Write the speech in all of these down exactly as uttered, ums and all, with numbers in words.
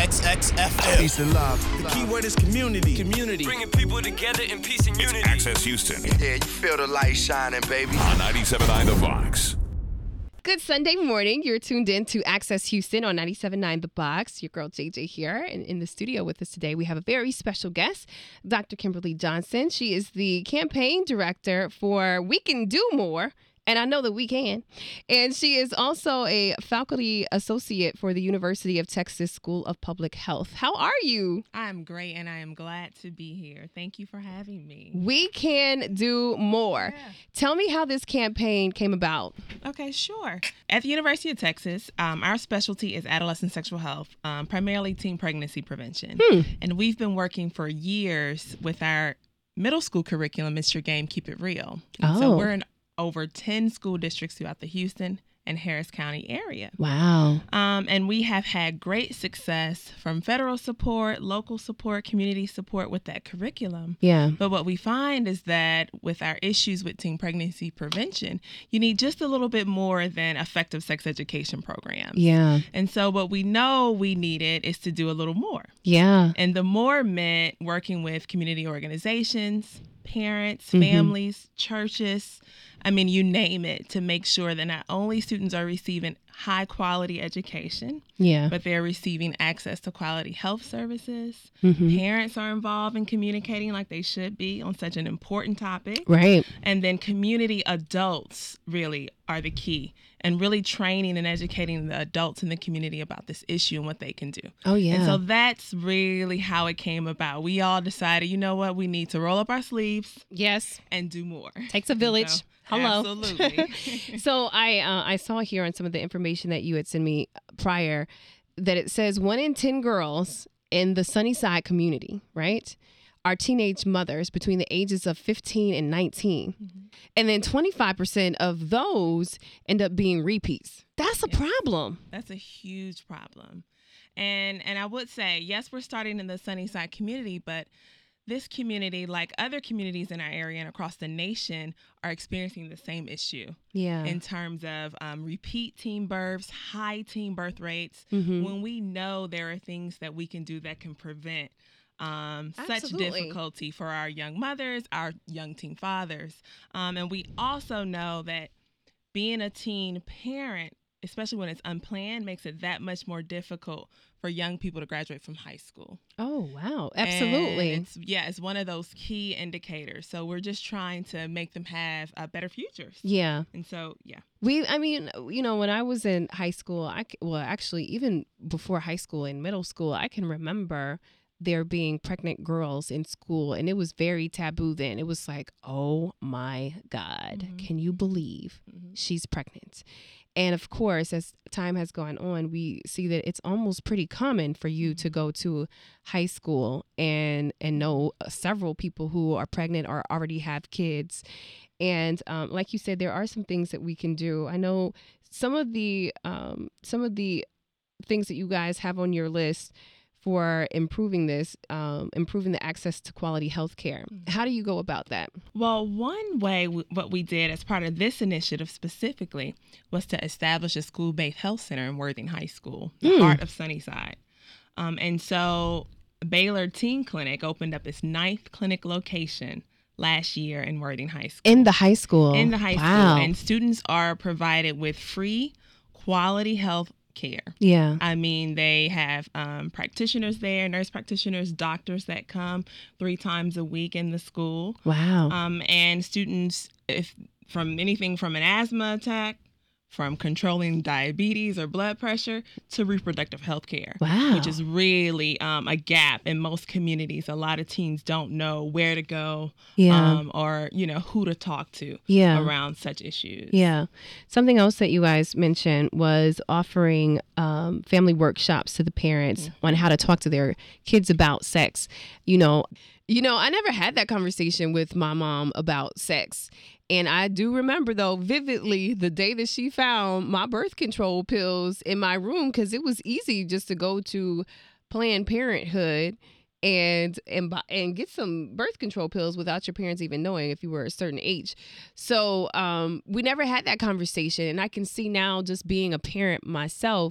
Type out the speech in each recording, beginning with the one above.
X X F M. Peace and love. The key word is community. Community. Bringing people together in peace and unity. It's Access Houston. Yeah, you feel the light shining, baby. On ninety-seven point nine The Box. Good Sunday morning. You're tuned in to Access Houston on ninety-seven point nine The Box. Your girl J J here. And in the studio with us today, we have a very special guest, Doctor Kimberly Johnson. She is the campaign director for We Can Do More. And I know that we can. And she is also a faculty associate for the University of Texas School of Public Health. How are you? I'm great, and I am glad to be here. Thank you for having me. We Can Do More. Yeah. Tell me how this campaign came about. Okay, sure. At the University of Texas, um, our specialty is adolescent sexual health, um, primarily teen pregnancy prevention. Hmm. And we've been working for years with our middle school curriculum, It's Your Game, Keep It Real. And Oh. So we're in over ten school districts throughout the Houston and Harris County area. Wow. Um, and we have had great success from federal support, local support, community support with that curriculum. Yeah. But what we find is that with our issues with teen pregnancy prevention, you need just a little bit more than effective sex education programs. Yeah. And so what we know we needed is to do a little more. Yeah. And the more meant working with community organizations, parents, Mm-hmm. families, churches, I mean, you name it, to make sure that not only students are receiving high quality education, Yeah. but they're receiving access to quality health services. Mhm. Parents are involved in communicating like they should be on such an important topic. Right. And then community adults really are the key, and really training and educating the adults in the community about this issue and what they can do. Oh, yeah. And so that's really how it came about. We all decided, you know what, we need to roll up our sleeves Yes. and do more. Takes a village. So, Hello. Absolutely. So I uh, I saw here on some of the information that you had sent me prior that it says one in ten girls in the Sunnyside community, right, are teenage mothers between the ages of fifteen and nineteen. Mm-hmm. And then twenty-five percent of those end up being repeats. That's a Yeah. problem. That's a huge problem. And and I would say, yes, we're starting in the Sunnyside community, but this community, like other communities in our area and across the nation, are experiencing the same issue Yeah. in terms of um, repeat teen births, high teen birth rates, Mhm. when we know there are things that we can do that can prevent um, such Absolutely. difficulty for our young mothers, our young teen fathers. Um, and we also know that being a teen parent, especially when it's unplanned, makes it that much more difficult for young people to graduate from high school. Oh, wow. Absolutely. And it's, yeah, it's one of those key indicators. So we're just trying to make them have uh, better futures. Yeah. And so, yeah. We, I mean, you know, when I was in high school, I, c- well, actually, even before high school and middle school, I can remember there being pregnant girls in school, and it was very taboo then. It was like, oh my God, Mhm. can you believe Mhm. she's pregnant? And of course, as time has gone on, we see that it's almost pretty common for you to go to high school and and know several people who are pregnant or already have kids. And um, like you said, there are some things that we can do. I know some of the um, some of the things that you guys have on your list for improving this, um, improving the access to quality health care. How do you go about that? Well, one way w- what we did as part of this initiative specifically was to establish a school-based health center in Worthing High School, the Mm. heart of Sunnyside. Um, and so Baylor Teen Clinic opened up its ninth clinic location last year in Worthing High School. In the high school. In the high Wow. school. And students are provided with free quality health care. Yeah. I mean, they have um, practitioners there, nurse practitioners, doctors that come three times a week in the school. Wow. Um, and students, if from anything from an asthma attack, from controlling diabetes or blood pressure, to reproductive health care. Wow. Which is really um, a gap in most communities. A lot of teens don't know where to go Yeah. um, or, you know, who to talk to Yeah. around such issues. Yeah. Something else that you guys mentioned was offering um, family workshops to the parents on how to talk to their kids about sex. You know, you know, I never had that conversation with my mom about sex. And I do remember, though, vividly the day that she found my birth control pills in my room, because it was easy just to go to Planned Parenthood and and bu- and get some birth control pills without your parents even knowing if you were a certain age. So um, we never had that conversation. And I can see now, just being a parent myself,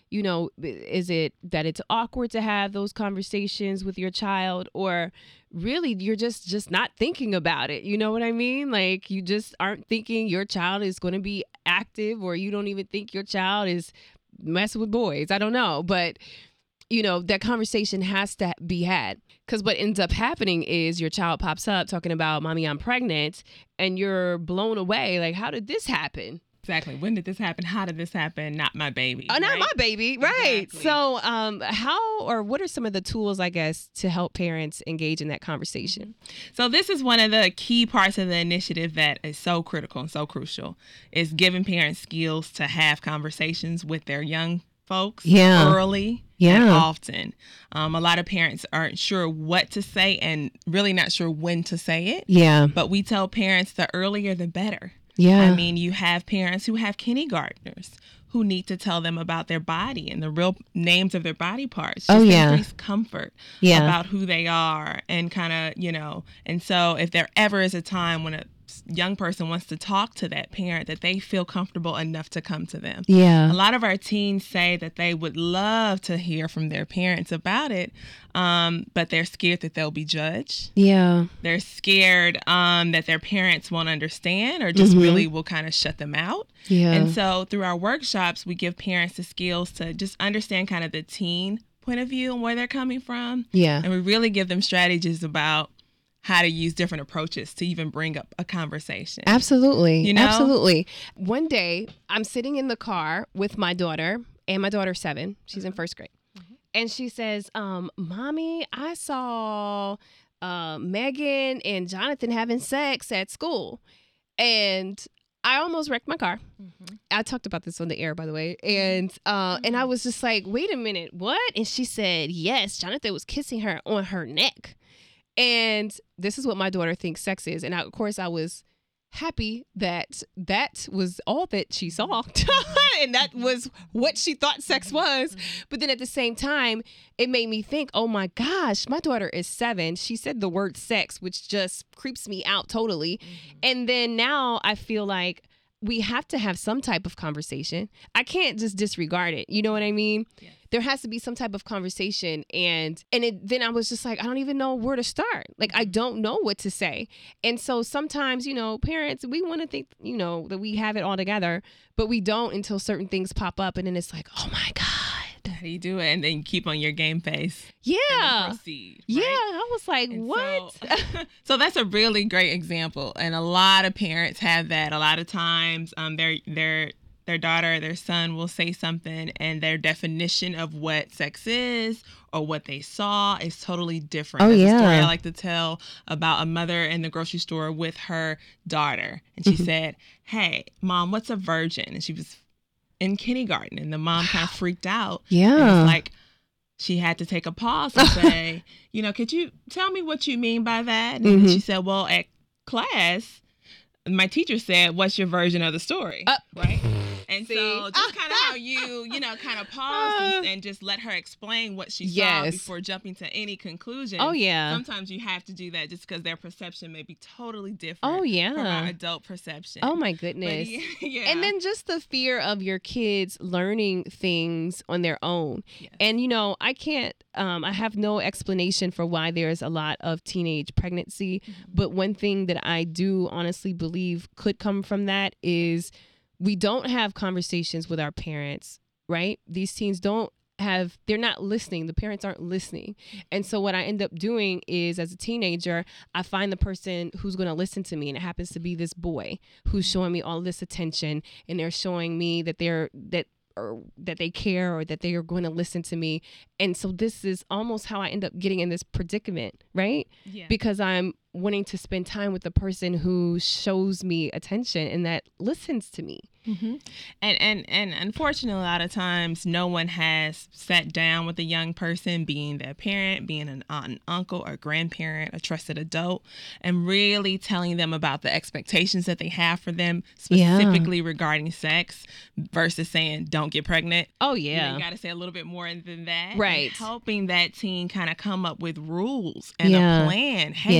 you know, is it that it's awkward to have those conversations with your child, or really you're just just not thinking about it? You know what I mean? Like, you just aren't thinking your child is going to be active, or you don't even think your child is messing with boys. I don't know. But, you know, that conversation has to be had, because what ends up happening is your child pops up talking about, mommy, I'm pregnant, and you're blown away. Like, how did this happen? Exactly. When did this happen? How did this happen? Not my baby. Oh, not right? my baby. Right. Exactly. So um, how or what are some of the tools, I guess, to help parents engage in that conversation? So this is one of the key parts of the initiative that is so critical and so crucial, is giving parents skills to have conversations with their young folks Yeah. early Yeah. and often. Um, a lot of parents aren't sure what to say and really not sure when to say it. Yeah. But we tell parents the earlier the better. Yeah. I mean, you have parents who have kindergartners who need to tell them about their body and the real names of their body parts. Just Oh, to yeah. increase comfort Yeah. about who they are, and kind of, you know, and so if there ever is a time when a young person wants to talk to that parent, that they feel comfortable enough to come to them. Yeah. A lot of our teens say that they would love to hear from their parents about it, um, but they're scared that they'll be judged. Yeah. They're scared um, that their parents won't understand, or just Mhm. really will kind of shut them out. Yeah. And so through our workshops, we give parents the skills to just understand kind of the teen point of view and where they're coming from. Yeah. And we really give them strategies about how to use different approaches to even bring up a conversation. Absolutely. You know? Absolutely. One day, I'm sitting in the car with my daughter, and my daughter's seven. She's in first grade. And she says, um, Mommy, I saw uh, Megan and Jonathan having sex at school. And I almost wrecked my car. I talked about this on the air, by the way. And uh, and I was just like, wait a minute, what? And she said, yes, Jonathan was kissing her on her neck. And this is what my daughter thinks sex is. And I, of course, I was happy that that was all that she saw. And that was what she thought sex was. But then at the same time, it made me think, oh my gosh, my daughter is seven. She said the word sex, which just creeps me out totally. And then now I feel like we have to have some type of conversation. I can't just disregard it. You know what I mean? Yes. There has to be some type of conversation. And and it, then I was just like, I don't even know where to start. Like, I don't know what to say. And so sometimes, you know, parents, we want to think, you know, that we have it all together, but we don't until certain things pop up. And then it's like, oh my God. How do you do it? And then you keep on your game face. Yeah. And then proceed. Yeah. right? I was like, And what? So, so that's a really great example, and a lot of parents have that. A lot of times, um, their their their daughter or their son will say something, and their definition of what sex is or what they saw is totally different. Oh, That's a story yeah. I like to tell about a mother in the grocery store with her daughter, and she Mhm. said, "Hey, Mom, what's a virgin?" And she was in kindergarten, and the mom kind of freaked out. Yeah. And it's like, she had to take a pause and say, you know, could you tell me what you mean by that? And Mhm. she said, well, at class, my teacher said, what's your version of the story? Uh, right? And see? so just kind of how you, you know, kind of pause and, and just let her explain what she saw Yes. before jumping to any conclusion. Oh, yeah. Sometimes you have to do that just because their perception may be totally different Oh, from yeah. our adult perception. Oh, my But goodness. yeah, yeah. And then just the fear of your kids learning things on their own. Yes. And, you know, I can't, um, I have no explanation for why there's a lot of teenage pregnancy. But one thing that I do honestly believe could come from that is we don't have conversations with our parents, right? These teens don't have, they're not listening. The parents aren't listening. And so what I end up doing is, as a teenager, I find the person who's going to listen to me. And it happens to be this boy who's showing me all this attention, and they're showing me that they're, that, or that they care, or that they are going to listen to me. And so this is almost how I end up getting in this predicament, right? Yeah. Because I'm wanting to spend time with the person who shows me attention and that listens to me. Mm-hmm. And and and unfortunately, a lot of times, no one has sat down with a young person, being their parent, being an aunt and uncle or grandparent, a trusted adult, and really telling them about the expectations that they have for them, Yeah. specifically regarding sex, versus saying, don't get pregnant. Oh, You, know, yeah. you got to say a little bit more than that. Right. And helping that teen kind of come up with rules and Yeah. a plan. Hey, Yeah. if you're ever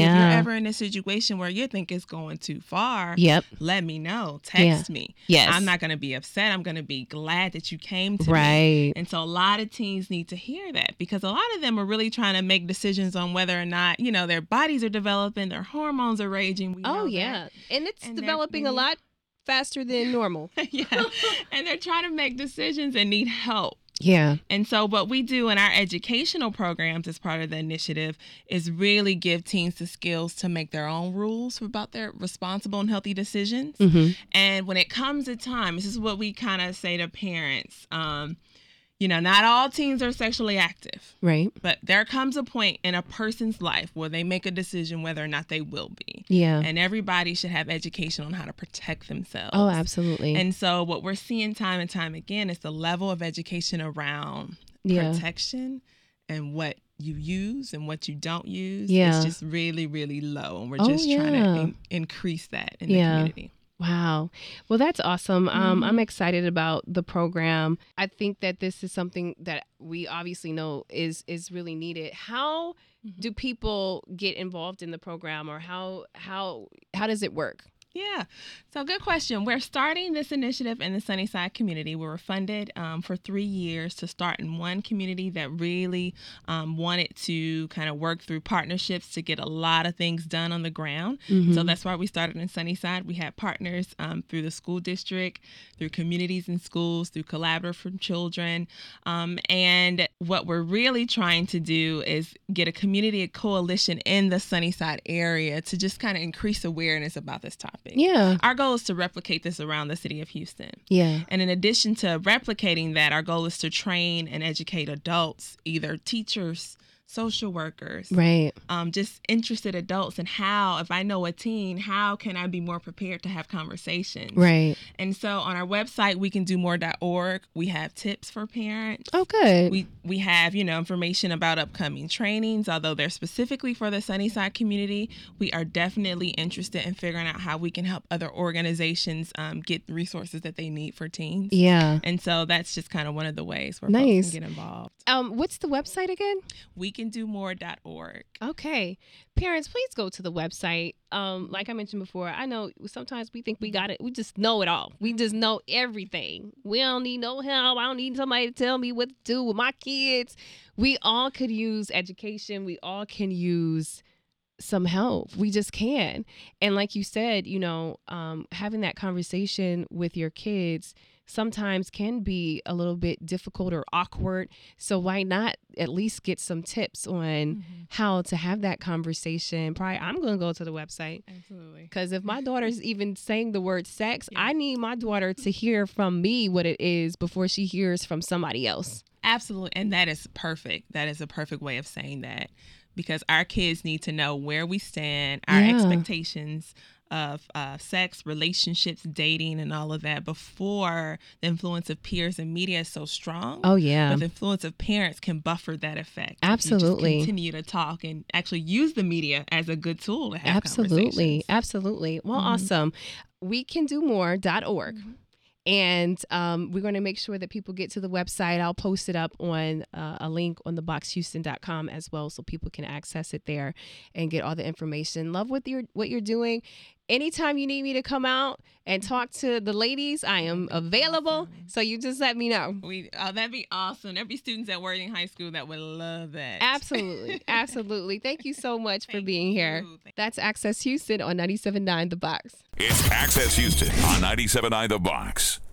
ever in a situation where you think it's going too far, Yep. let me know. Text Yeah. me. Yes. I'm not going to be upset. I'm going to be glad that you came to me. Right. And so a lot of teens need to hear that, because a lot of them are really trying to make decisions on whether or not, you know, their bodies are developing, their hormones are raging. We Oh, know yeah. that. And it's And they're developing a really- lot faster than normal. Yeah. And they're trying to make decisions and need help. Yeah. And so what we do in our educational programs as part of the initiative is really give teens the skills to make their own rules about their responsible and healthy decisions. Mm-hmm. And when it comes to time, this is what we kind of say to parents. Um, you know, not all teens are sexually active, Right. but there comes a point in a person's life where they make a decision whether or not they will be. Yeah. And everybody should have education on how to protect themselves. Oh, absolutely. And so what we're seeing time and time again is the level of education around Yeah. protection and what you use and what you don't use Yeah. is just really, really low. And we're Oh, just trying to yeah. in- increase that in Yeah. the community. Wow. Well, that's awesome. Um, Mhm. I'm excited about the program. I think that this is something that we obviously know is is really needed. How do people get involved in the program, or how how how does it work? Yeah. So good question. We're starting this initiative in the Sunnyside community. We were funded um, for three years to start in one community that really um, wanted to kind of work through partnerships to get a lot of things done on the ground. Mm-hmm. So that's why we started in Sunnyside. We had partners um, through the school district, through communities and schools, through Collaborative for Children. Um, and what we're really trying to do is get a community a coalition in the Sunnyside area to just kind of increase awareness about this topic. Yeah. Our goal is to replicate this around the city of Houston. Yeah. And in addition to replicating that, our goal is to train and educate adults, either teachers, social workers, Right. um, just interested adults, and how, if I know a teen, how can I be more prepared to have conversations? Right. And so on our website, we can do more dot org. We have tips for parents. Oh, good. We we have, you know, information about upcoming trainings, although they're specifically for the Sunnyside community. We are definitely interested in figuring out how we can help other organizations um, get the resources that they need for teens. Yeah. And so that's just kind of one of the ways where Nice. folks can get involved. Um, what's the website again? we can do more dot org. Okay. Parents, please go to the website. Um, like I mentioned before, I know sometimes we think we got it. We just know it all. We just know everything. We don't need no help. I don't need somebody to tell me what to do with my kids. We all could use education. We all can use some help. We just can. And like you said, you know, um, having that conversation with your kids sometimes can be a little bit difficult or awkward. So why not at least get some tips on Mm-hmm. how to have that conversation? Probably I'm going to go to the website, Absolutely. because if my daughter's even saying the word sex, I need my daughter to hear from me what it is before she hears from somebody else. Absolutely. And that is perfect. That is a perfect way of saying that, because our kids need to know where we stand, our Yeah. expectations of uh, sex, relationships, dating, and all of that before the influence of peers and media is so strong. Oh, yeah. But the influence of parents can buffer that effect. If Absolutely. you just continue to talk and actually use the media as a good tool to have Absolutely. conversations. Absolutely. Well, awesome. We can do more dot org. And um, we're going to make sure that people get to the website. I'll post it up on uh, a link on the box houston dot com as well, so people can access it there and get all the information. Love what you're what you're doing. Anytime you need me to come out and talk to the ladies, I am available. So you just let me know. We oh, that'd be awesome. There'd be students at Worthing High School that would love that. Absolutely. Absolutely. Thank you so much for Thank being here. you. Thank- That's Access Houston on ninety-seven point nine The Box. It's Access Houston on ninety-seven point nine The Box.